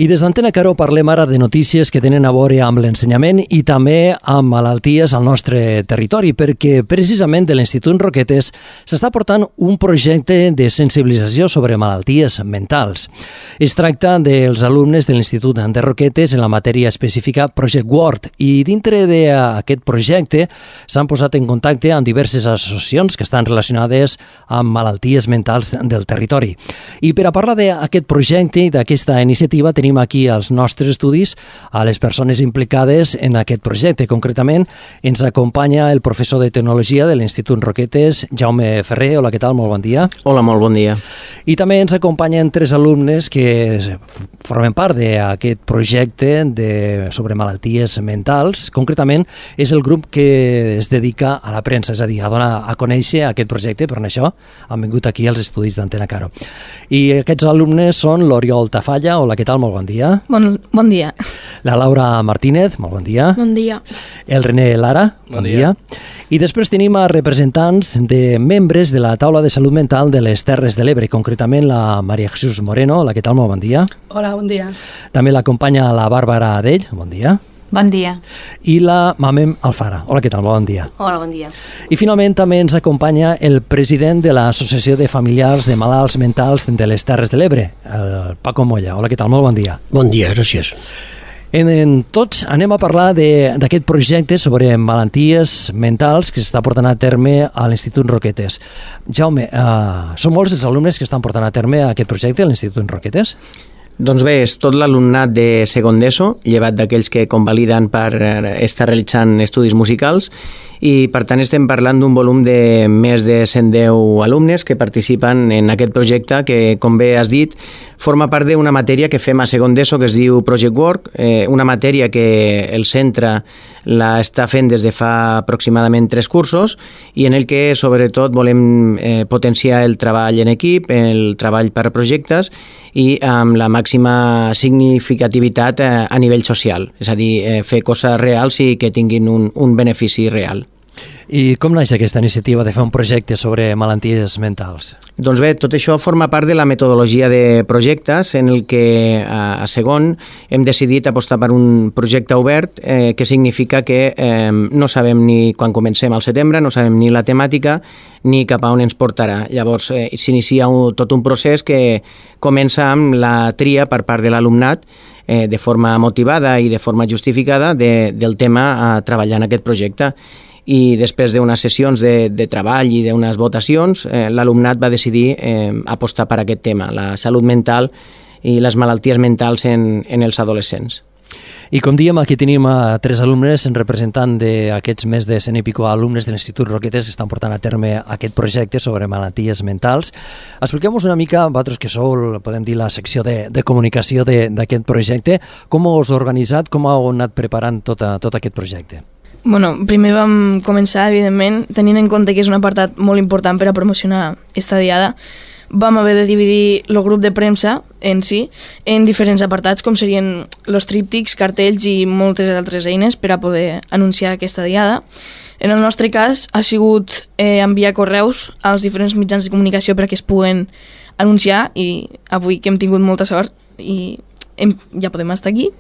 I des d'Antena Caro parlem ara de notícies que tenen a veure amb l'ensenyament i també amb malalties al nostre territori, perquè precisament de l'Institut Roquetes s'està portant un projecte de sensibilització sobre malalties mentals. Es tracta dels alumnes de l'Institut de Roquetes en la matèria específica Project Word, i dintre d'aquest projecte s'han posat en contacte amb diverses associacions que estan relacionades amb malalties mentals del territori. I per a parlar d'aquest projecte i d'aquesta iniciativa tenim aquí als nostres estudis a les persones implicades en aquest projecte. Concretament, ens acompanya el professor de Tecnologia de l'Institut Roquetes, Jaume Ferrer. Hola, què tal? Molt bon dia. Hola, molt bon dia. I també ens acompanyen 3 alumnes que formen part d'aquest projecte sobre malalties mentals. Concretament, és el grup que es dedica a la premsa, és a dir, a donar a conèixer aquest projecte. Per això han vingut aquí als estudis d'Antena Caro. I aquests alumnes són l'Oriol Tafalla. Hola, què tal? Molt bon dia. Bon dia. La Laura Martínez. Molt bon dia. Bon dia. El René Lara. Bon dia. I després tenim a representants de membres de la Taula de Salut Mental de les Terres de l'Ebre, concretament la Maria Jesús Moreno. Hola, què tal? Molt bon dia. Hola, bon dia. També l'acompanya la Bàrbara Adell. Bon dia. Bon dia. I la Mamem Alfara. Hola, què tal? Bon dia. Hola, bon dia. I finalment també ens acompanya el president de l'Associació de Familiars de Malalts Mentals de les Terres de l'Ebre, el Paco Molla. Hola, què tal? Molt bon dia. Bon dia, gràcies. En tots anem a parlar d'aquest projecte sobre malalties mentals que s'està portant a terme a l'Institut Roquetes. Jaume, són molts els alumnes que estan portant a terme aquest projecte a l'Institut Roquetes? Doncs bé, és tot l'alumnat de segon d'ESO, llevat d'aquells que convaliden per estar realitzant estudis musicals, i per tant estem parlant d'un volum de més de 110 alumnes que participen en aquest projecte que, com bé has dit, forma part d'una matèria que fem a segon d'ESO que es diu Project Work, una matèria que el centre la està fent des de fa aproximadament 3 cursos i en el que sobretot volem potenciar el treball en equip, el treball per projectes i amb la màxima significativitat a nivell social, és a dir, fer coses reals i que tinguin un benefici real. I com naix aquesta iniciativa de fer un projecte sobre malalties mentals? Doncs bé, tot això forma part de la metodologia de projectes en el que a segon hem decidit apostar per un projecte obert, que significa que no sabem ni quan comencem al setembre, no sabem ni la temàtica ni cap a on ens portarà. Llavors s'inicia tot un procés que comença amb la tria per part de l'alumnat de forma motivada i de forma justificada del tema a treballar en aquest projecte. I després d'unes sessions de treball i d'unes votacions, l'alumnat va decidir apostar per aquest tema, la salut mental i les malalties mentals en els adolescents. I com diem, aquí tenim a 3 alumnes representant d'aquests més de 100 i pico alumnes de l'Institut Roquetes que estan portant a terme aquest projecte sobre malalties mentals. Expliqueu-nos una mica, vosaltres que sou, podem dir, la secció de comunicació d'aquest projecte, com us heu organitzat, com heu anat preparant tot aquest projecte? Bueno, primer vam començar, evidentment, tenint en compte que és un apartat molt important per a promocionar esta diada. Vam haver de dividir el grup de premsa en si en diferents apartats, com serien els tríptics, cartells i moltes altres eines per a poder anunciar aquesta diada. En el nostre cas ha sigut enviar correus als diferents mitjans de comunicació perquè es puguen anunciar, i avui que hem tingut molta sort i ja podem estar aquí.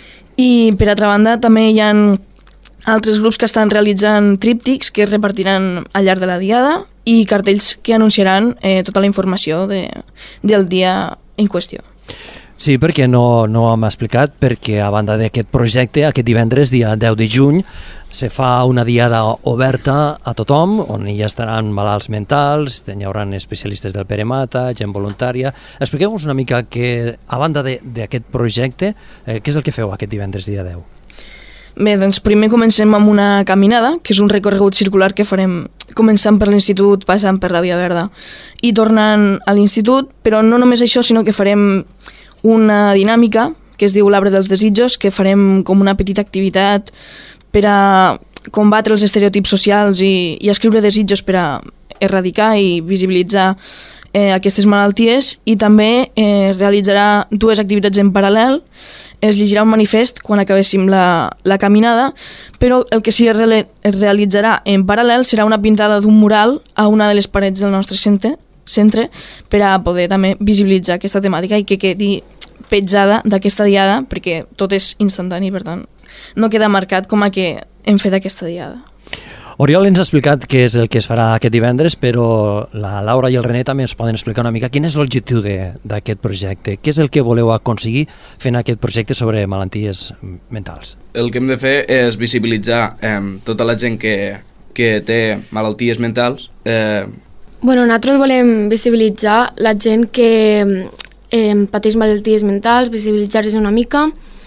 I per altra banda també hi ha altres grups que estan realitzant tríptics que es repartiran al llarg de la diada i cartells que anunciaran tota la informació del dia en qüestió. Sí, perquè no ho hem explicat, perquè a banda d'aquest projecte, aquest divendres, dia 10 de juny, se fa una diada oberta a tothom, on hi estaran malalts mentals, hi haurà especialistes del Pere Mata, gent voluntària. Expliqueu-nos una mica que, a banda d'aquest projecte, què és el que feu aquest divendres, dia 10? Bé, doncs primer comencem amb una caminada, que és un recorregut circular que farem començant per l'Institut, passant per la Via Verda i tornant a l'Institut, però no només això, sinó que farem una dinàmica que es diu l'Arbre dels Desitjos, que farem com una petita activitat per a combatre els estereotips socials i escriure desitjos per a erradicar i visibilitzar aquestes malalties, i també realitzarà 2 activitats en paral·lel. Es llegirà un manifest quan acabéssim la caminada, però el que sí es realitzarà en paral·lel serà una pintada d'un mural a una de les parets del nostre centre per a poder també visibilitzar aquesta temàtica i que quedi petjada d'aquesta diada, perquè tot és instantani, per tant, no queda marcat com a que hem fet aquesta diada. Oriol ens ha explicat què és el que es farà aquest divendres, però la Laura i el René també ens poden explicar una mica quin és l'objectiu d'aquest projecte. Què és el que voleu aconseguir fent aquest projecte sobre malalties mentals? El que hem de fer és visibilitzar tota la gent que té malalties mentals. Nosaltres volem visibilitzar la gent que pateix malalties mentals, visibilitzar-les una mica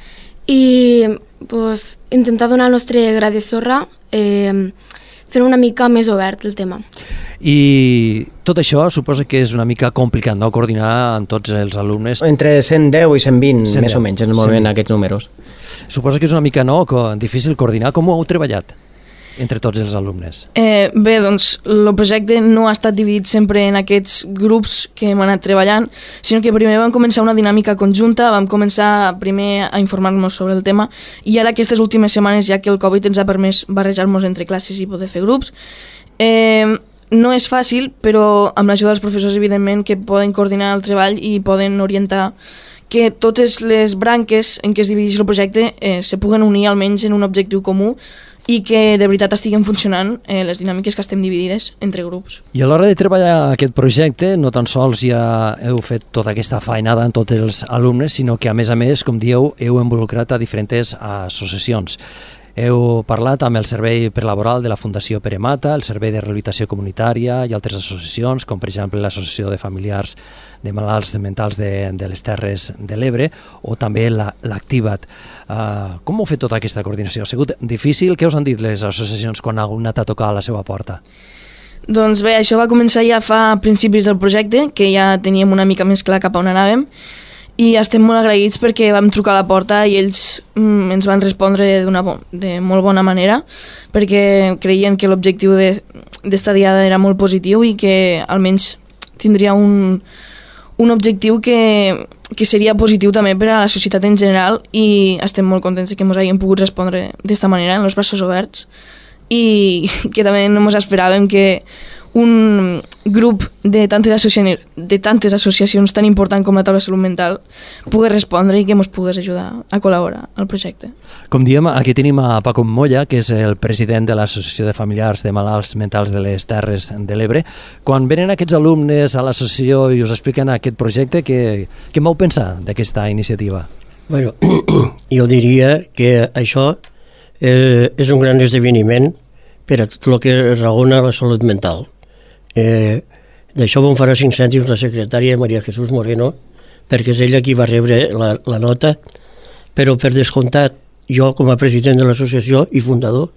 i intentar donar el nostre gra de sorra fent una mica més obert el tema. I tot això suposa que és una mica complicat, no?, coordinar amb tots els alumnes. Entre 110 i 120, més o menys, en el moment aquests números. Suposa que és una mica difícil coordinar. Com ho heu treballat entre tots els alumnes? Bé, doncs, el projecte no ha estat dividit sempre en aquests grups que hem anat treballant, sinó que primer vam començar una dinàmica conjunta, vam començar primer a informar-nos sobre el tema, i ara aquestes últimes setmanes, ja que el Covid ens ha permès barrejar-nos entre classes i poder fer grups, no és fàcil, però amb l'ajuda dels professors, evidentment, que poden coordinar el treball i poden orientar que totes les branques en què es divideix el projecte se puguen unir almenys en un objectiu comú i que de veritat estiguen funcionant les dinàmiques que estem dividides entre grups. I a l'hora de treballar aquest projecte, no tan sols ja heu fet tota aquesta feinada en tots els alumnes, sinó que a més, com dieu, heu involucrat a diferents associacions. Heu parlat amb el Servei Prelaboral de la Fundació Pere Mata, el Servei de Rehabilitació Comunitària i altres associacions, com per exemple l'Associació de Familiars de Malalts Mentals de les Terres de l'Ebre o també l'Activat. Com heu fet tota aquesta coordinació? Ha sigut difícil? Què us han dit les associacions quan ha anat a tocar a la seva porta? Doncs bé, això va començar ja fa principis del projecte, que ja teníem una mica més clar cap a on anàvem, i estem molt agraïts perquè vam trucar a la porta i ells ens van respondre de molt bona manera, perquè creien que l'objectiu d'esta diada era molt positiu i que almenys tindria un objectiu que seria positiu també per a la societat en general, i estem molt contents que ens hagin pogut respondre d'esta manera, en els braços oberts, i que també no ens esperàvem que un grup de tantes associacions tan important com la Taula de Salut Mental pogués respondre i que ens pogués ajudar a col·laborar al projecte. Com diem, aquí tenim a Paco Molla, que és el president de l'Associació de Familiars de Malalts Mentals de les Terres de l'Ebre. Quan venen aquests alumnes a l'associació i us expliquen aquest projecte, què vau pensar d'aquesta iniciativa? Jo diria que això és un gran esdeveniment per a tot el que raona la salut mental. D'això vam farà 5 cèntims la secretària Maria Jesús Moreno, perquè és ella qui va rebre la nota, però per descomptat jo com a president de l'associació i fundador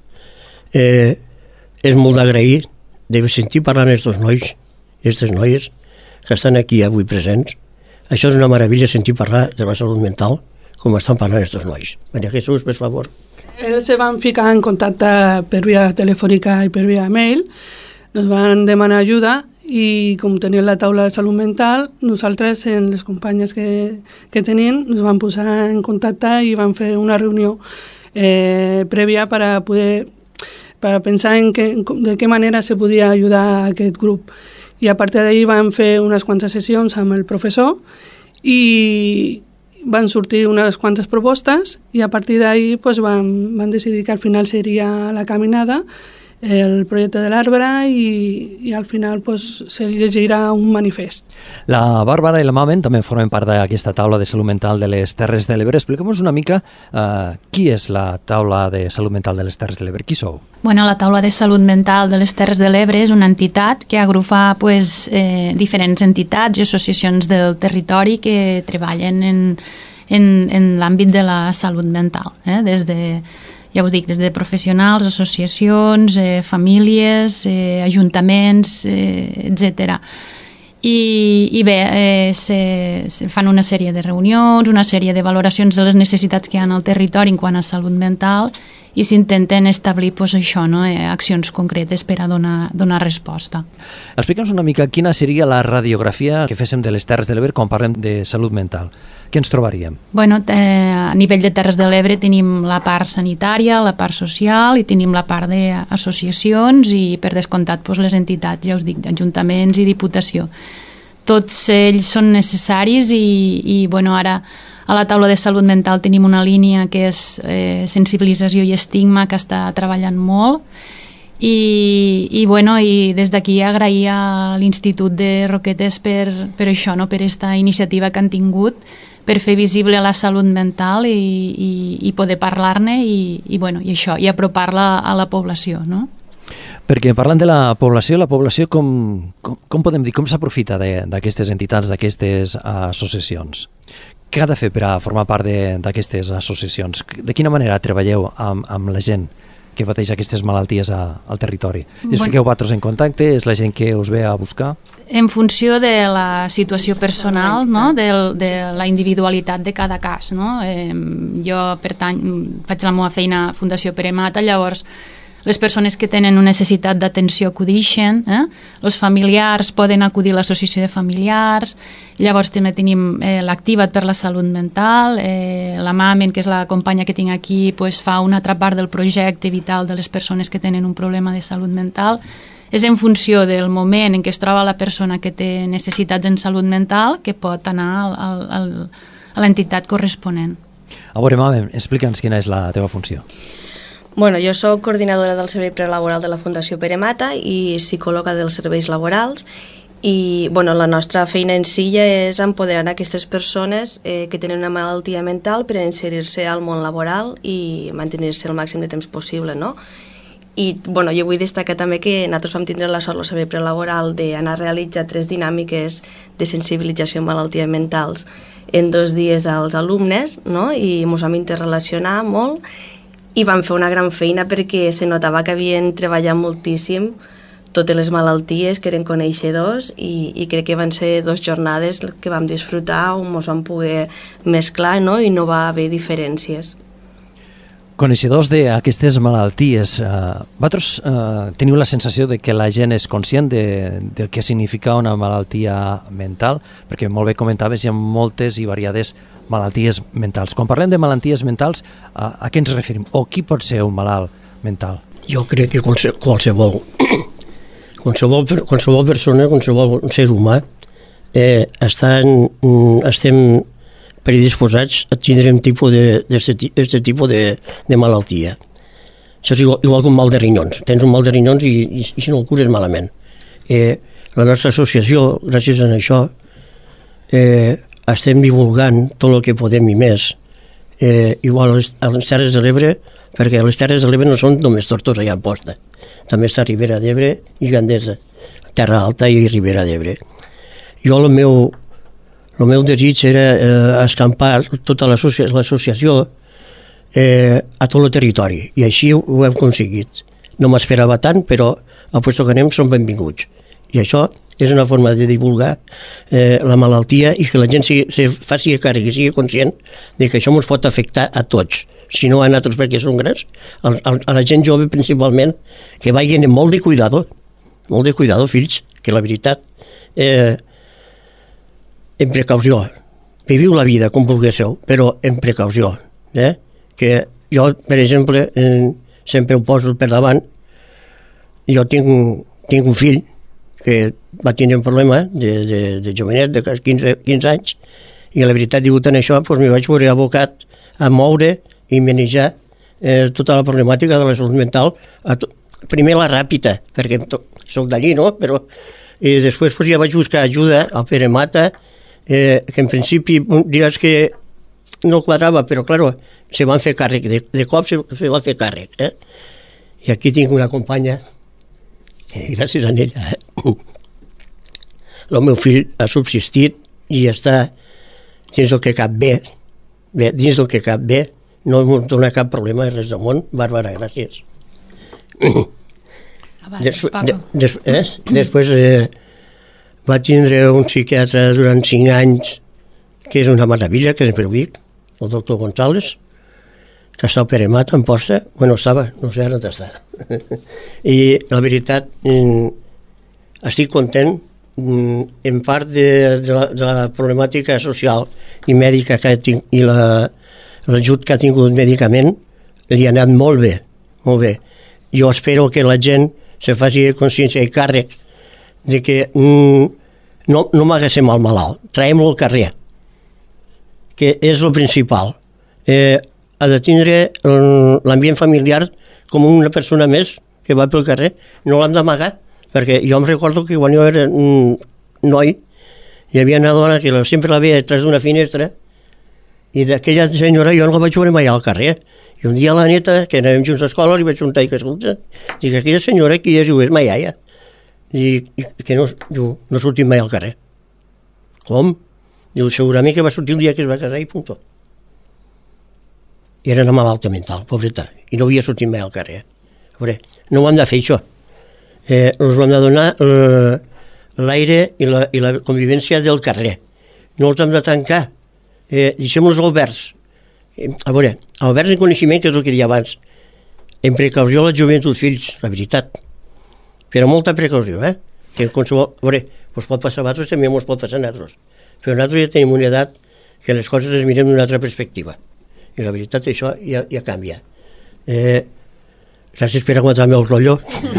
és molt d'agrair de sentir parlant aquests nois i aquestes noies que estan aquí avui presents. Això és una meravella, sentir parlar de la salut mental com estan parlant aquests nois. Maria Jesús, per favor. Ells se van ficar en contacte per via telefònica i per via mail, nos van demanar ajuda i com tenien la taula de salut mental, nosaltres, en les companyes que tenien, nos van posar en contacte i van fer una reunió prèvia para pensar en de qué manera se podia ajudar a aquest grup. I a partir d'ahí van fer unes quantes sessions amb el professor i van sortir unes quantes propostes i a partir d'ahí pues, van decidir que al final seria la caminada, el projecte de l'arbre i al final pues, se llegirà un manifest. La Bàrbara i la Mamen també formen part d'aquesta taula de salut mental de les Terres de l'Ebre. Explica'm-nos una mica qui és la taula de salut mental de les Terres de l'Ebre. Qui sou? Bueno, la taula de salut mental de les Terres de l'Ebre és una entitat que agrupa pues, diferents entitats i associacions del territori que treballen en l'àmbit de la salut mental, des de, ja us dic, des de professionals, associacions, famílies, ajuntaments, etc. I bé, se fan una sèrie de reunions, una sèrie de valoracions de les necessitats que hi ha al territori en quant a salut mental i s'intenten establir pues, això, no? Accions concretes per a donar resposta. Explica'ns una mica quina seria la radiografia que féssim de les Terres de l'Ebre quan parlem de salut mental. Què ens trobaríem? Bueno, a nivell de Terres de l'Ebre tenim la part sanitària, la part social i tenim la part d'associacions i per descomptat pues, les entitats, ja us dic, ajuntaments i diputació. Tots ells són necessaris i bueno, ara A la taula de salut mental tenim una línia que és sensibilització i estigma, que està treballant molt. I des d'aquí agrair a l'Institut de Roquetes per això, no? Per aquesta iniciativa que han tingut per fer visible la salut mental i poder parlar-ne i apropar-la a la població, no? Perquè parlant de la població com podem dir, com s'aprofita d'aquestes entitats, d'aquestes associacions? Què ha de fer per a formar part d'aquestes associacions? De quina manera treballeu amb la gent que pateix aquestes malalties al territori? Us fiqueu vosaltres en contacte? És la gent que us ve a buscar? En funció de la situació personal, no? De la individualitat de cada cas, no? Jo faig la meva feina a Fundació Pere Mata, llavors les persones que tenen una necessitat d'atenció acudixen, els familiars poden acudir a l'associació de familiars, llavors també tenim l'Activa't per la salut mental, la Mamen, que és la companya que tinc aquí, fa una altra part del projecte vital de les persones que tenen un problema de salut mental. És en funció del moment en què es troba la persona que té necessitats en salut mental que pot anar a l'entitat corresponent. A veure, Mamen, explica'ns quina és la teva funció. Bueno, jo soc coordinadora del servei prelaboral de la Fundació Pere Mata i psicòloga dels serveis laborals i la nostra feina en si ja és empoderar aquestes persones que tenen una malaltia mental per a inserir-se al món laboral i mantenir-se el màxim de temps possible, no? I jo vull destacar també que nosaltres vam tindre la sort al servei prelaboral d'anar a realitzar 3 dinàmiques de sensibilització en malalties mentals en 2 dies als alumnes, no? I ens vam interrelacionar molt i vam fer una gran feina perquè se notava que havien treballat moltíssim totes les malalties, que eren coneixedors i crec que van ser 2 jornades que vam disfrutar on ens vam poder mesclar, no? I no va haver diferències. Coneixedors d'aquestes malalties, vosaltres teniu la sensació de que la gent és conscient del que significa una malaltia mental? Perquè molt bé comentaves, hi ha moltes i variades malalties mentals. Quan parlem de malalties mentals, a què ens referim? O qui pot ser un malalt mental? Jo crec que qualsevol persona, qualsevol ser humà, estem predisposats a tindre un tipus de malaltia. Això és igual que un mal de rinyons. Tens un mal de rinyons i si no el cures malament. La nostra associació, gràcies a això, estem divulgant tot el que podem i més. Igual a les Terres de l'Ebre, perquè les Terres de l'Ebre no són només Tortosa i Amposta. També està Ribera d'Ebre i Gandesa, Terra Alta i Ribera d'Ebre. Jo el meu desig era escampar tota l'associació a tot el territori i així ho hem aconseguit. No m'esperava tant, però a puesto que anem són benvinguts. I això és una forma de divulgar la malaltia i que la gent se faci càrrec i sigui conscient de que això ens pot afectar a tots. Si no a nosaltres perquè són grans, a la gent jove principalment, que vagin amb molt de cuidado, fills, que la veritat en precaució. Viviu la vida com vulgueu, però en precaució. Que jo, per exemple, sempre ho poso per davant. Jo tinc un fill que va tenir un problema de jovenet, de 15 anys, i la veritat, degut a això, m'hi vaig veure abocat a moure i manejar tota la problemàtica de la salut mental. Primer la ràpida, perquè soc d'allí, no? Però després ja vaig buscar ajuda al Pere Mata, que en principi diràs que no quadrava, però clar, se van fer càrrec, de cop se va fer càrrec. I aquí tinc una companya que gràcies a ella el meu fill ha subsistit i està dins del que cap bé, dins del que cap bé, no em dona cap problema res del món. Bàrbara, gràcies. Després vaig tindre un psiquiatre durant 5 anys, que és una meravella, que sempre ho dic, el doctor González, que està al Pere Mata, en Posta. Bueno, estava, no sé ara on està. I la veritat, estic content, en part de la problemàtica social i mèdica que tinc, i l'ajut que ha tingut mèdicament, li ha anat molt bé, molt bé. Jo espero que la gent se faci consciència i càrrec de que no m'agassem al malalt, traiem-lo al carrer, que és el principal. Ha de tindre l'ambient familiar com una persona més que va pel carrer. No l'hem d'amagar, perquè jo em recordo que quan jo era noi hi havia una dona que sempre la veia detrás d'una finestra i d'aquella senyora jo no la vaig veure mai al carrer. I un dia a la neta, que anàvem junts a l'escola, li vaig preguntar que escolta, dic, aquella senyora qui és? Diu, és ma iaia. I que no sortim mai al carrer. Com? Diu, segurament que va sortir el dia que es va casar i punt. I era una malalta mental, pobreta, i no havia sortit mai al carrer. A veure, no ho hem de fer, això. Els hem de donar l'aire i la convivència del carrer. No els hem de tancar. Deixem-los oberts. A veure, oberts en coneixement, que és el que deia abans. En precaució la joventut, fills, la veritat. Però molta precaució, que qualsevol... A veure, ens pot passar a vosaltres, també ens pot passar a nosaltres. Però nosaltres ja tenim una edat que les coses les mirem d'una altra perspectiva. I la veritat, això ja canvia. Gràcies per aguantar-me el rotllo.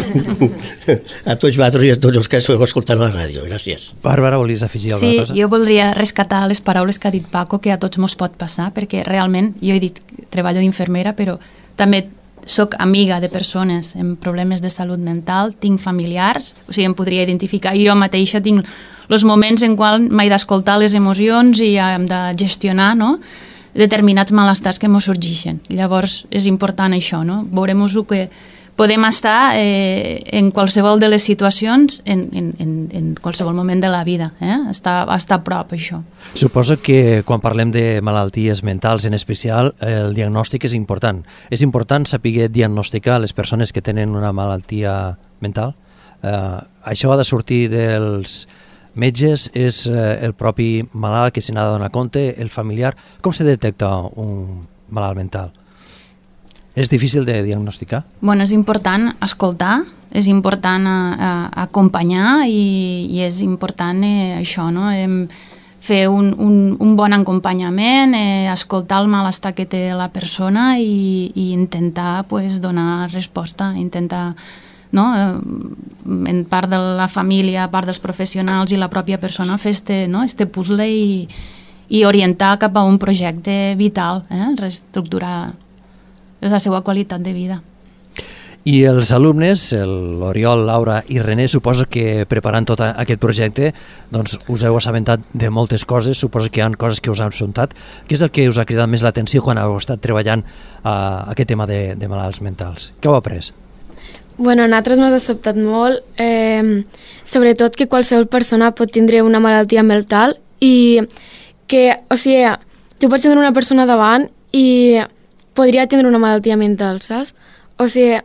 A tots vosaltres i a tots els que esteu escoltant la ràdio. Gràcies. Bàrbara, volies afegir alguna cosa? Sí, jo voldria rescatar les paraules que ha dit Paco, que a tots mos pot passar, perquè realment, jo he dit treballo d'infermera, però també soc amiga de persones amb problemes de salut mental, tinc familiars, o sigui, em podria identificar. Jo mateixa tinc els moments en què m'he d'escoltar les emocions i hem de gestionar, no?, determinats malestars que ens sorgeixen. Llavors, és important això, no? Veurem-nos que podem estar en qualsevol de les situacions, en qualsevol moment de la vida, estar a prop, això. Suposo que quan parlem de malalties mentals en especial, el diagnòstic és important. És important saber diagnosticar les persones que tenen una malaltia mental? Això ha de sortir dels metges, és el propi malalt que se n'ha de donar compte, el familiar. Com se detecta un malalt mental? És difícil de diagnosticar? Bueno, és important escoltar, és important acompanyar i és important això, no? Fer un bon acompanyament, escoltar el malestar que té la persona i intentar donar resposta, intentar, no, en part de la família, part dels professionals i la pròpia persona, fer este puzzle i orientar cap a un projecte vital, reestructurar la seva qualitat de vida. I els alumnes, l'Oriol, Laura i René, suposo que preparant tot aquest projecte doncs us heu assabentat de moltes coses, suposo que hi ha coses que us han sontat. Què és el que us ha cridat més l'atenció quan heu estat treballant aquest tema de malalts mentals? Què heu après? Bueno, a nosaltres m'ha sobtat molt, sobretot que qualsevol persona pot tindre una malaltia mental i que, o sigui, tu pots tenir una persona davant i podria tenir una malaltia mental, saps? O sigui,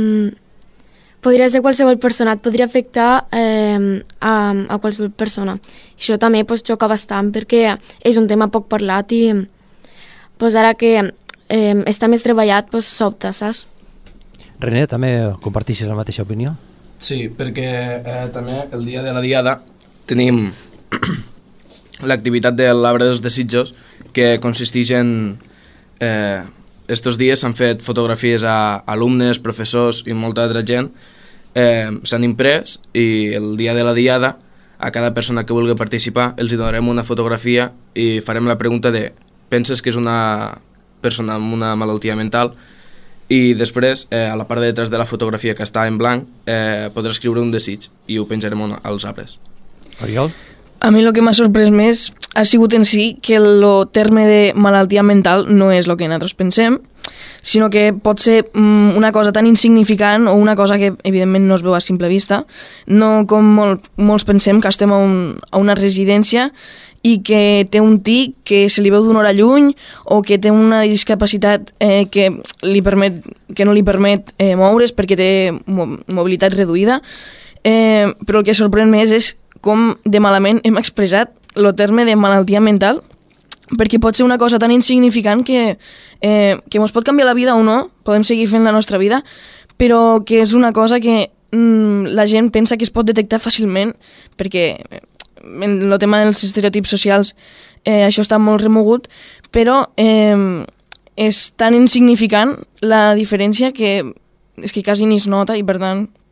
podria ser qualsevol persona, et podria afectar a qualsevol persona. Això també xoca bastant perquè és un tema poc parlat i ara que està més treballat sobta, saps? René, també comparteixes la mateixa opinió? Sí, perquè també el dia de la Diada tenim l'activitat de l'Arbre dels Desitjos, que consisteix en... estos dies s'han fet fotografies a alumnes, professors i molta altra gent, s'han imprès i el dia de la Diada a cada persona que vulgui participar els hi donarem una fotografia i farem la pregunta de penses que és una persona amb una malaltia mental? I després, a la part de detrás de la fotografia que està en blanc, podrà escriure un desig i ho penjarem als arbres. Oriol? A mi el que m'ha sorprès més ha sigut en si que el terme de malaltia mental no és el que nosaltres pensem, sinó que pot ser una cosa tan insignificant o una cosa que evidentment no es veu a simple vista, no com molts pensem que estem a una residència i que té un tic que se li veu d'una hora lluny o que té una discapacitat que no li permet moure's perquè té mobilitat reduïda, però el que sorprèn més és com de malament hem expressat el terme de malaltia mental, perquè pot ser una cosa tan insignificant que ens pot canviar la vida o no, podem seguir fent la nostra vida, però que és una cosa que la gent pensa que es pot detectar fàcilment, perquè en el tema dels estereotips socials això està molt remogut, però és tan insignificant la diferència que és que quasi ni es nota i per tant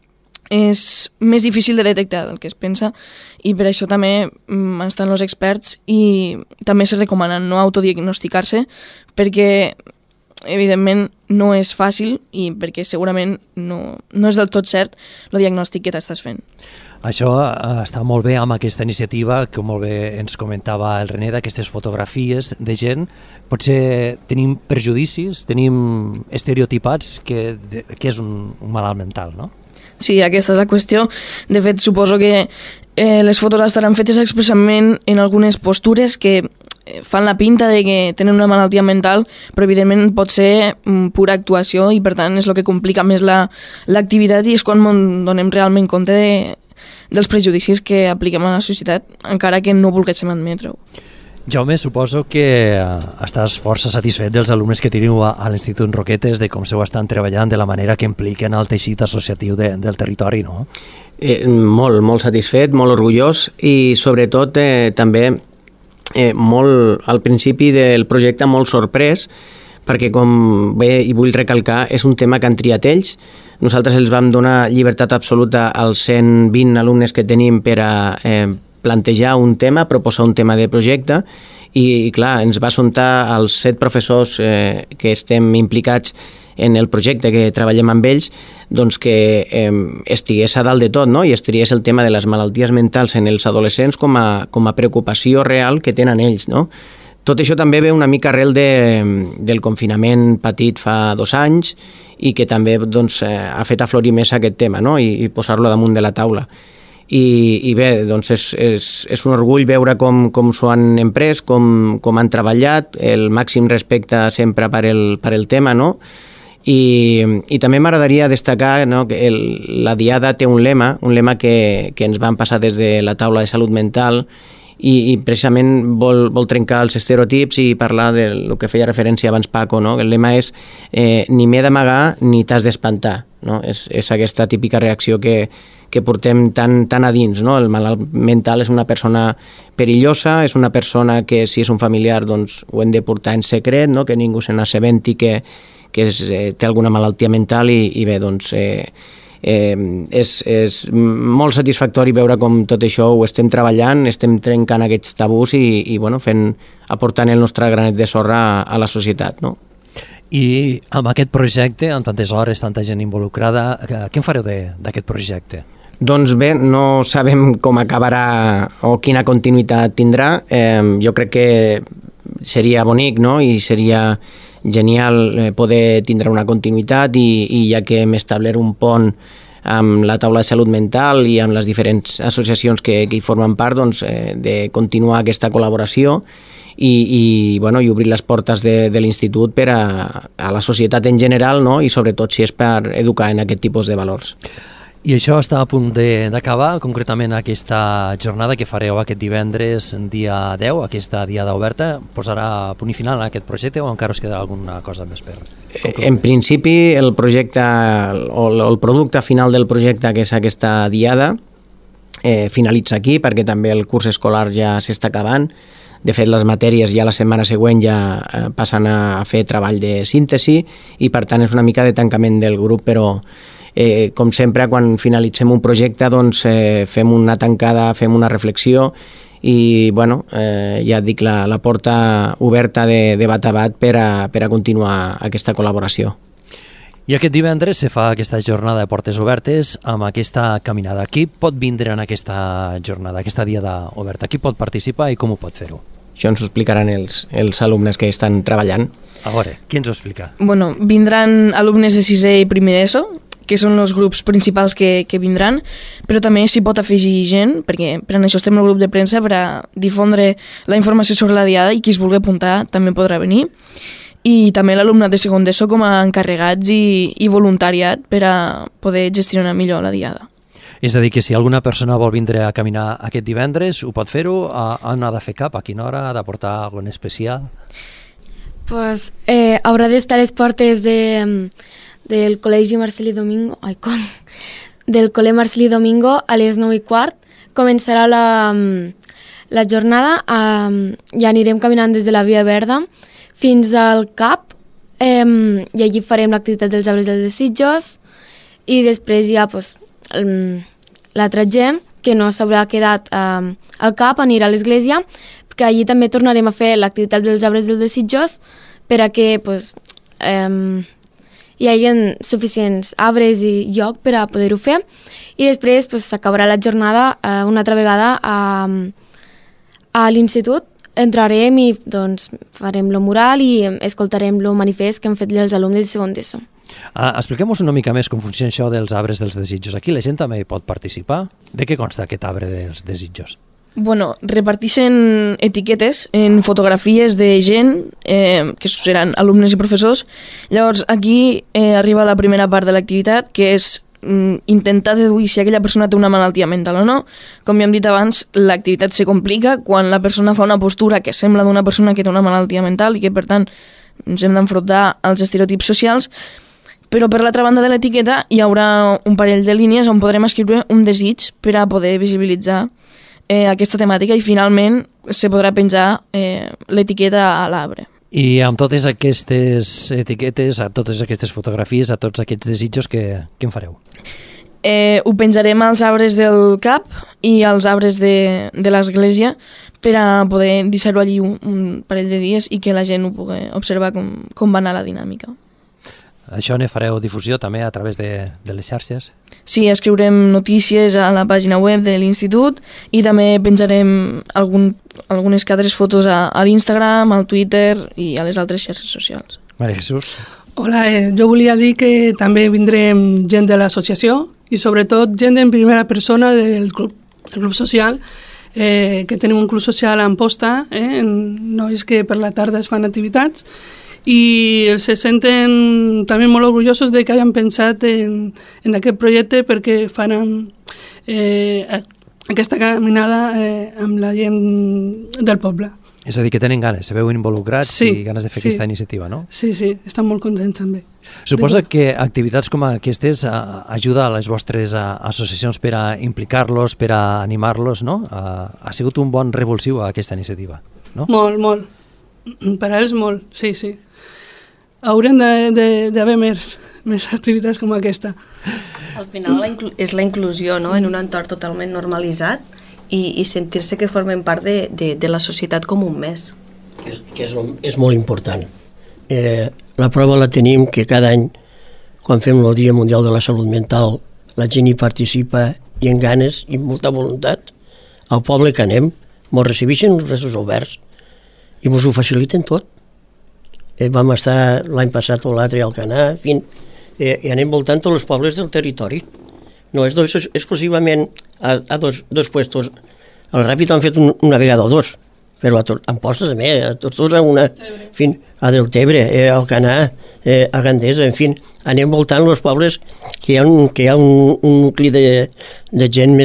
és més difícil de detectar del que es pensa i per això també estan els experts i també se recomanen no autodiagnosticar-se perquè evidentment no és fàcil i perquè segurament no és del tot cert el diagnòstic que t'estàs fent. Això està molt bé amb aquesta iniciativa que molt bé ens comentava el René, d'aquestes fotografies de gent. Potser tenim prejudicis, tenim estereotipats que és un malalt mental, no? Sí, aquesta és la qüestió. De fet, suposo que les fotos estaran fetes expressament en algunes postures que fan la pinta de que tenen una malaltia mental, però evidentment pot ser pura actuació i per tant és el que complica més l'activitat i és quan donem realment compte dels prejudicis que apliquem a la societat, encara que no volguéssim admetre-ho. Jaume, suposo que estàs força satisfet dels alumnes que teniu a l'Institut Roquetes, de com s'ho estan treballant, de la manera que impliquen el teixit associatiu del territori, no? Molt satisfet, molt orgullós i sobretot també molt al principi del projecte molt sorprès perquè com bé i vull recalcar és un tema que han triat ells. Nosaltres els vam donar llibertat absoluta als 120 alumnes que tenim per a plantejar un tema, proposar un tema de projecte i clar, ens va assuntar als 7 professors que estem implicats en el projecte, que treballem amb ells, doncs que estigués a dalt de tot, no? I es triés el tema de les malalties mentals en els adolescents com a preocupació real que tenen ells, no? Tot això també ve una mica arrel del confinament patit fa 2 anys i que també doncs, ha fet aflorir més aquest tema, no? I posar-lo damunt de la taula. I bé, doncs és un orgull veure com s'ho han emprès, com han treballat, el màxim respecte sempre per el tema, no? I també m'agradaria destacar, no, que la Diada té un lema que ens van passar des de la taula de salut mental i precisament vol trencar els estereotips i parlar del que feia referència abans Paco, no? El lema és ni m'he d'amagar ni t'has d'espantar, no? És aquesta típica reacció que portem tan a dins, no? El malalt mental és una persona perillosa, és una persona que si és un familiar doncs ho hem de portar en secret, no? Que ningú se n'assabenti que té alguna malaltia mental i bé, doncs és molt satisfactori veure com tot això ho estem treballant, estem trencant aquests tabús i bueno, aportant el nostre granet de sorra a la societat, no? I amb aquest projecte, amb tantes hores, tanta gent involucrada, què en fareu d'aquest projecte? Doncs bé, no sabem com acabarà o quina continuïtat tindrà. Jo crec que seria bonic, no? I seria genial poder tindre una continuïtat i ja que hem establert un pont amb la taula de salut mental i amb les diferents associacions que hi formen part, doncs, de continuar aquesta col·laboració i obrir les portes de l'institut per a la societat en general, no? I sobretot si és per educar en aquest tipus de valors. I això està a punt d'acabar, concretament aquesta jornada que fareu aquest divendres, dia 10, aquesta diada oberta, posarà punt i final a aquest projecte o encara us quedarà alguna cosa més per concloure? En principi, el projecte o el producte final del projecte, que és aquesta diada, finalitza aquí perquè també el curs escolar ja s'està acabant. De fet, les matèries ja la setmana següent ja passen a fer treball de síntesi i per tant és una mica de tancament del grup, però com sempre, quan finalitzem un projecte doncs, fem una tancada, fem una reflexió i ja et dic, la porta oberta de bat a bat per a continuar aquesta col·laboració. I aquest divendres se fa aquesta jornada de portes obertes amb aquesta caminada. Qui pot vindre en aquesta jornada, aquesta diada oberta? Qui pot participar i com ho pot fer-ho? Això ens ho explicaran els alumnes que estan treballant. A veure, qui ens ho explica? Bueno, vindran alumnes de 6è i primer d'ESO, que són els grups principals que vindran, però també s'hi pot afegir gent, perquè per això estem al grup de premsa, per a difondre la informació sobre la diada i qui es vulgui apuntar també podrà venir. I també l'alumnat de segon d'ESO com a encarregats i voluntariat per a poder gestionar millor la diada. És a dir, que si alguna persona vol vindre a caminar aquest divendres, ho pot fer-ho? On ha de fer cap? A quina hora? Ha de portar alguna cosa especial? Pues haurà d'estar a les portes del Col·legi Marcelí Domingo, del Col·le Marcelí Domingo a les 9:15. Començarà la jornada i anirem caminant des de la Via Verda fins al CAP i allí farem l'activitat dels arbres dels desitjos i després ja l'altra gent que no s'haurà quedat al CAP, anirà a l'església, que allí també tornarem a fer l'activitat dels arbres dels desitjos per a que hi hagi suficients arbres i lloc per a poder-ho fer, i després s'acabarà la jornada una altra vegada a l'institut. Entrarem i farem el mural i escoltarem el manifest que han fet els alumnes de segon d'ESO. Expliquem-nos una mica més com funciona això dels arbres dels desitjos. Aquí la gent també hi pot participar. De què consta aquest arbre dels desitjos? Bueno, reparteixen etiquetes en fotografies de gent que seran alumnes i professors. Llavors aquí arriba la primera part de l'activitat, que és intentar deduir si aquella persona té una malaltia mental o no. Com ja hem dit abans, l'activitat se complica quan la persona fa una postura que sembla d'una persona que té una malaltia mental i que, per tant, ens hem d'enfrontar als estereotips socials. Però per l'altra banda de l'etiqueta hi haurà un parell de línies on podrem escriure un desig per a poder visibilitzar aquesta temàtica i finalment se podrà penjar l'etiqueta a l'arbre. I amb totes aquestes etiquetes, a totes aquestes fotografies, a tots aquests desitjos, què en fareu? Ho penjarem als arbres del CAP i als arbres de l'església per a poder deixar-ho allí un parell de dies i que la gent ho pugui observar com va anar la dinàmica. Això ne fareu difusió també a través de les xarxes? Sí, escriurem notícies a la pàgina web de l'institut i també penjarem algunes cadres fotos a l'Instagram, al Twitter i a les altres xarxes socials. Maria Jesús. Hola, jo volia dir que també vindrem gent de l'associació i sobretot gent en primera persona del club social, que tenim un club social a Amposta, nois que per la tarda es fan activitats, i se senten també molt orgullosos de que hagin pensat en aquest projecte perquè faran aquesta caminada amb la gent del poble. És a dir, que tenen ganes, se veuen involucrats i ganes de fer aquesta iniciativa, no? Sí, estan molt contents també. Suposa que activitats com aquestes ajuda a les vostres associacions per a implicar-los, per a animar-los, no? Ha sigut un bon revulsiu a aquesta iniciativa, no? Molt. Per a ells molt, sí. Haurem d'haver més activitats com aquesta. Al final és la inclusió, no?, en un entorn totalment normalitzat i sentir-se que formen part de la societat com un més. És molt important. La prova la tenim que cada any, quan fem el Dia Mundial de la Salut Mental, la gent hi participa i amb ganes i amb molta voluntat. Al poble que anem, ens recibeixen els braços oberts i ens ho faciliten tot. Vam estar l'any passat o l'altre al Canà, i anem voltant tots els pobles del territori. No és exclusivament a dos puestos. El Ràpid han fet una vegada o dos, però a Amposta també, a Tortosa una, a Deltebre, al Canà, a Gandesa, en fi, anem voltant els pobles que hi ha un nucli de gent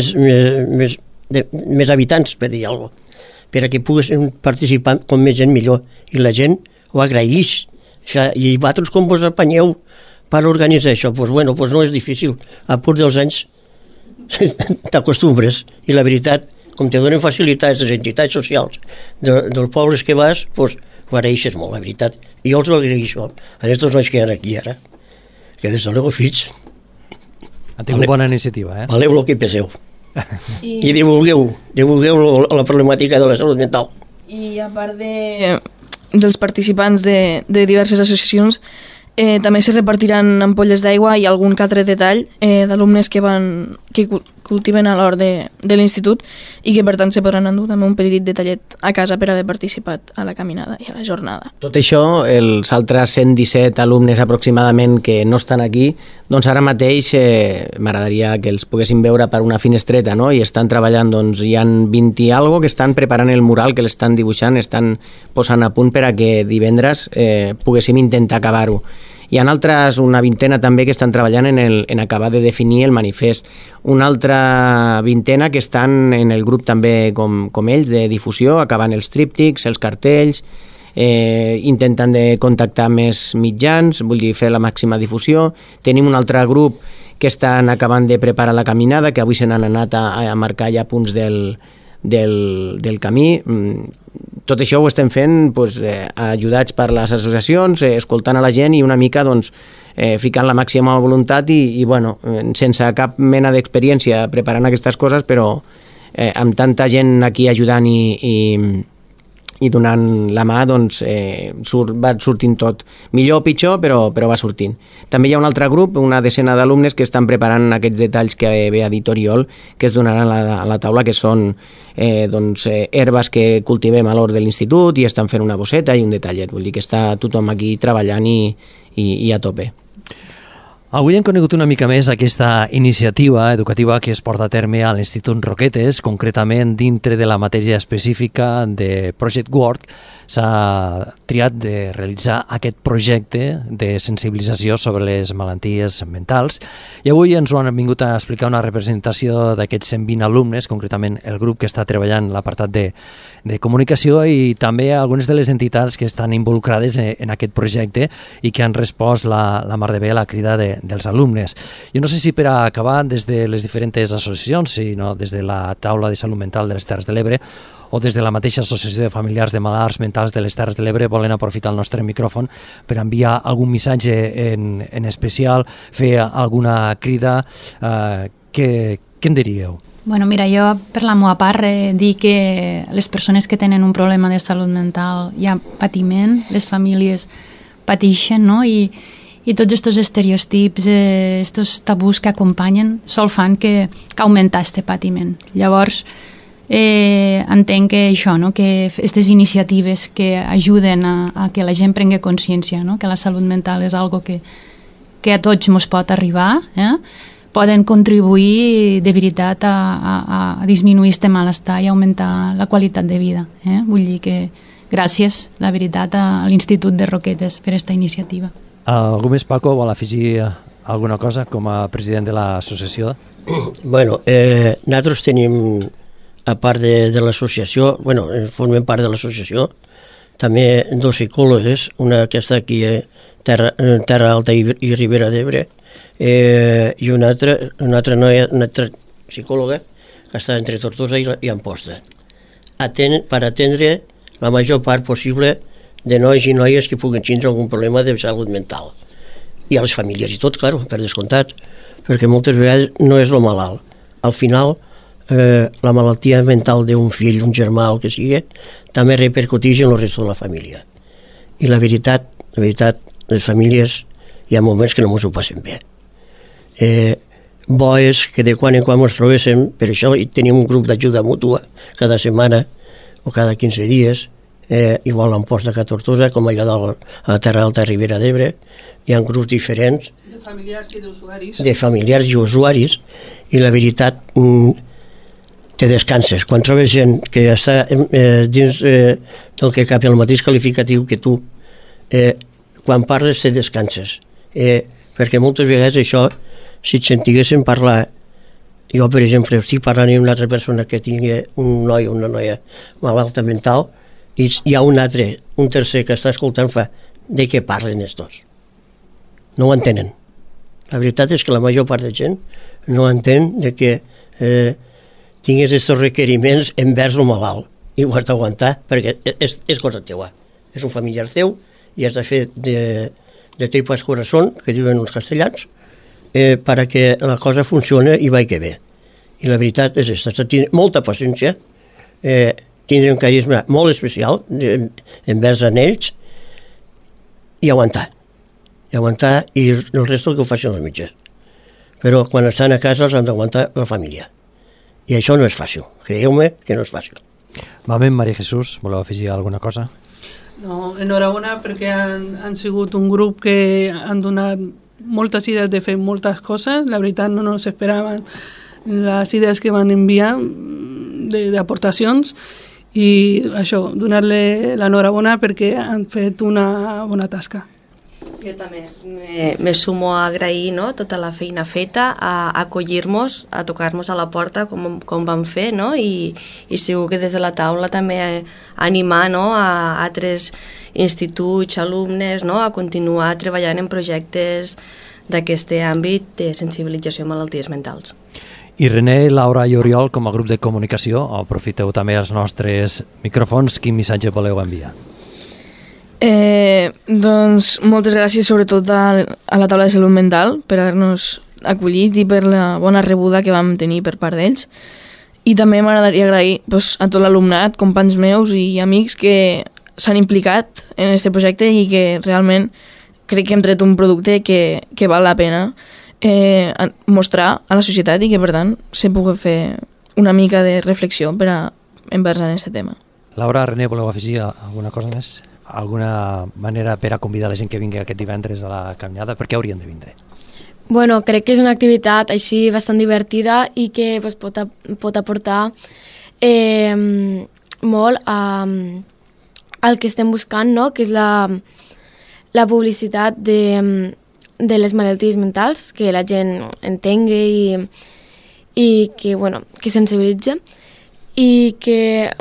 més habitants, per dir alguna cosa, per a que puguin participar com més gent millor. I la gent ho agraeix. I vosaltres com vos apanyeu per organitzar això? Doncs no és difícil. A pur dels anys t'acostumbres. I la veritat, com te donen facilitats les entitats socials dels pobles que vas, ho agraeixes molt, la veritat. I jo els ho agraeixo a aquests nois que hi ha aquí ara, que des de l'ego fills han tingut bona iniciativa, valeu el que peseu. I divulgueu la problemàtica de la salut mental. I a part dels participants de diverses associacions, també se repartiran ampolles d'aigua i algun que altre detall d'alumnes que cultiven a l'hort de l'institut i que per tant se podran endur també un petit detallet a casa per haver participat a la caminada i a la jornada. Tot això, els altres 117 alumnes aproximadament que no estan aquí, doncs ara mateix m'agradaria que els poguessin veure per una finestreta, no? I estan treballant, doncs hi han 20 i algo que estan preparant el mural, que l'estan dibuixant, estan posant a punt per a que divendres poguéssim intentar acabar-ho. Hi ha altres, una vintena també, que estan treballant en acabar de definir el manifest. Una altra vintena que estan en el grup també com ells, de difusió, acabant els tríptics, els cartells, intentant de contactar més mitjans, vull dir, fer la màxima difusió. Tenim un altre grup que estan acabant de preparar la caminada, que avui se n'han anat a marcar ja punts del camí. Tot això ho estem fent ajudats per les associacions, escoltant a la gent i una mica ficant la màxima voluntat i bueno, sense cap mena d'experiència preparant aquestes coses, però amb tanta gent aquí ajudant i donant la mà, doncs va sortint tot. Millor o pitjor, però va sortint. També hi ha un altre grup, una decena d'alumnes que estan preparant aquests detalls que bé ha dit Oriol, que es donaran a la taula, que són herbes que cultivem a l'hort de l'institut i estan fent una bosseta i un detallet. Vull dir que està tothom aquí treballant i a tope. Avui hem conegut una mica més aquesta iniciativa educativa que es porta a terme a l'Institut Roquetes, concretament dintre de la matèria específica de Project Word. S'ha triat de realitzar aquest projecte de sensibilització sobre les malalties mentals i avui ens ho han vingut a explicar una representació d'aquests 120 alumnes, concretament el grup que està treballant l'apartat de comunicació i també algunes de les entitats que estan involucrades en aquest projecte i que han respost la mar de bé a la crida dels alumnes. Jo no sé si per a acabar des de les diferents associacions, sinó des de la taula de salut mental de les Terres de l'Ebre o des de la mateixa associació de familiars de malalts mentals de les Terres de l'Ebre volen aprofitar el nostre micròfon per enviar algun missatge en especial, fer alguna crida. Què en diríeu? Bueno, mira, jo per la meva part dir que les persones que tenen un problema de salut mental hi ha patiment, les famílies pateixen, no? I tots aquests estereotips, aquests tabús que acompanyen, sol fan que augmenta aquest patiment. Llavors, entenc que això, no? Que aquestes iniciatives que ajuden a que la gent prengui consciència, no? Que la salut mental és algo que a tots ens pot arribar, poden contribuir de veritat a disminuir aquest malestar i augmentar la qualitat de vida. Vull dir que gràcies, la veritat, a l'Institut de Roquetes per aquesta iniciativa. Algú més, Paco, vol afegir alguna cosa com a president de l'associació? Bueno, nosaltres tenim, a part de l'associació, formem part de l'associació, també dos psicòlogues, una que està aquí a Terra Alta i Ribera d'Ebre, i una altra noia, una altra psicòloga que està entre Tortosa i Amposta, per atendre la major part possible de nois i noies que puguen tindre algun problema de salut mental. I a les famílies i tot, clar, per descomptat, perquè moltes vegades no és el malalt. Al final, la malaltia mental d'un fill, un germà, el que sigui, també repercuteix en el resto de la família. I la veritat, les famílies hi ha moments que no ens ho passem bé. Bo és que de quan en quan ens trobéssim, per això tenim un grup d'ajuda mútua cada setmana o cada 15 dies, igual a Amposta que a Tortosa, com allà a Terra Alta, Ribera d'Ebre. Hi ha grups diferents de familiars i d'usuaris. De familiars i usuaris, i la veritat, te descanses. Quan trobes gent que està dins del que cap el mateix qualificatiu que tu, quan parles te descanses. Perquè moltes vegades això, si et sentiguessin parlar, jo per exemple estic parlant amb una altra persona que tingui un noi o una noia malalta mental, i hi ha un tercer que està escoltant, fa de què parlen els dos. No ho entenen. La veritat és que la major part de gent no entén de que tinguis aquests requeriments envers el malalt i ho has d'aguantar perquè és cosa teua. És un familiar teu i has de fer de tripas corazón, que diuen els castellans, perquè la cosa funcioni i vagi bé. I la veritat és aquesta, has de tenir molta paciència, tindre un carisma molt especial envers en ells i aguantar. I el resto que ho facin els metges. Però quan estan a casa els han d'aguantar la família. I això no és fàcil. Creieu-me que no és fàcil. Mamen, Maria Jesús, voleu afegir alguna cosa? No, enhorabona perquè han sigut un grup que han donat moltes idees de fer moltes coses. La veritat no ens esperaven les idees que van enviar d'aportacions. I això, donar-li l'enhorabona perquè han fet una bona tasca. Jo també me sumo a agrair, no, tota la feina feta, a acollir-nos, a tocar-nos a la porta com vam fer, no? I segur que des de la taula també animar, no, a altres instituts, alumnes, no, a continuar treballant en projectes d'aquest àmbit de sensibilització a malalties mentals. I René, Laura i Oriol, com a grup de comunicació, aprofiteu també els nostres micròfons. Quin missatge voleu enviar? Doncs moltes gràcies sobretot a la taula de salut mental per haver-nos acollit i per la bona rebuda que vam tenir per part d'ells. I també m'agradaria agrair a tot l'alumnat, companys meus i amics que s'han implicat en aquest projecte i que realment crec que hem tret un producte que val la pena mostrar a la societat i que per tant se pugui fer una mica de reflexió envers en aquest tema. Laura, René, voleu afegir alguna cosa més? Alguna manera per a convidar la gent que vingui aquest divendres a la caminada? Per què haurien de vindre? Bueno, crec que és una activitat així bastant divertida i que pot aportar molt al que estem buscant, no? Que és la publicitat de les malalties mentals, que la gent entengui i que, bueno, que sensibilitzi i que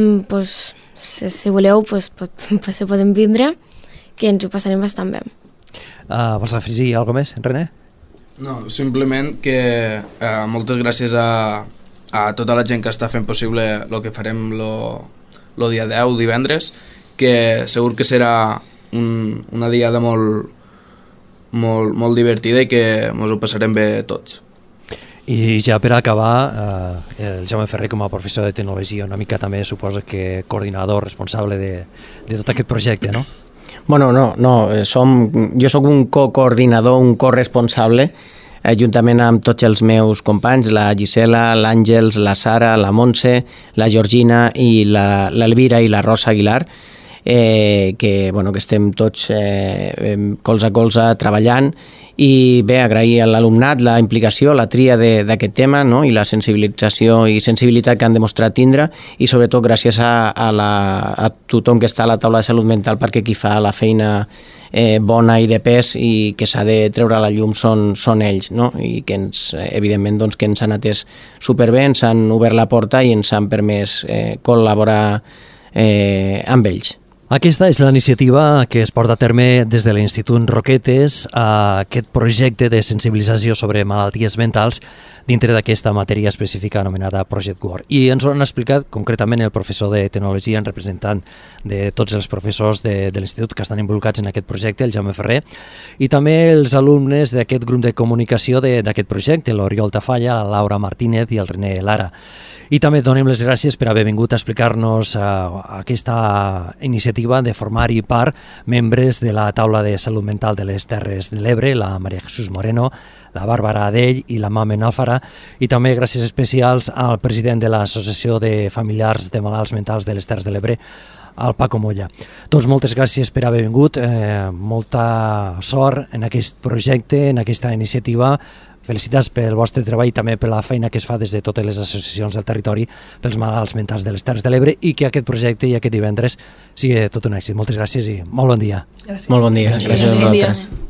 si voleu se poden vindre, que ens ho passarem bastant bé. Vols afegir alguna cosa més, René? No, simplement que moltes gràcies a tota la gent que està fent possible el que farem el dia 10, divendres, que segur que serà una diada molt divertida i que ens ho passarem bé tots. I ja per acabar, el Jaume Ferrer com a professor de tecnologia, una mica també suposo que coordinador, responsable de tot aquest projecte, no? Bueno, no, jo sóc un coordinador, un corresponsable, juntament amb tots els meus companys, la Gisela, l'Àngels, la Sara, la Montse, la Georgina i l'Elvira i la Rosa Aguilar, que estem tots colze a colze treballant. I bé, agrair a l'alumnat la implicació, la tria d'aquest tema, no? I la sensibilització i sensibilitat que han demostrat tindre, i sobretot gràcies a tothom que està a la taula de salut mental, perquè qui fa la feina bona i de pes i que s'ha de treure a la llum són ells, no? I que evidentment que ens han atès superbé, ens han obert la porta i ens han permès col·laborar amb ells. Aquesta és la iniciativa que es porta a terme des de l'Institut Roquetes, aquest projecte de sensibilització sobre malalties mentals dintre d'aquesta matèria específica anomenada Project Word. I ens ho han explicat concretament el professor de tecnologia en representant de tots els professors de l'Institut que estan involucrats en aquest projecte, el Jaume Ferrer, i també els alumnes d'aquest grup de comunicació d'aquest projecte, l'Oriol Tafalla, la Laura Martínez i el René Lara. I també donem les gràcies per haver vingut a explicar-nos aquesta iniciativa de formar-hi part membres de la taula de salut mental de les Terres de l'Ebre, la Maria Jesús Moreno, la Bàrbara Adell i la Mamen Alfara, i també gràcies especials al president de l'Associació de Familiars de Malalts Mentals de les Terres de l'Ebre, al Paco Molla. Doncs moltes gràcies per haver vingut, molta sort en aquest projecte, en aquesta iniciativa. Felicitats pel vostre treball i també per la feina que es fa des de totes les associacions del territori pels malalts mentals de les Terres de l'Ebre, i que aquest projecte i aquest divendres sigui tot un èxit. Moltes gràcies i molt bon dia. Gràcies. Molt bon dia. Gràcies a vosaltres.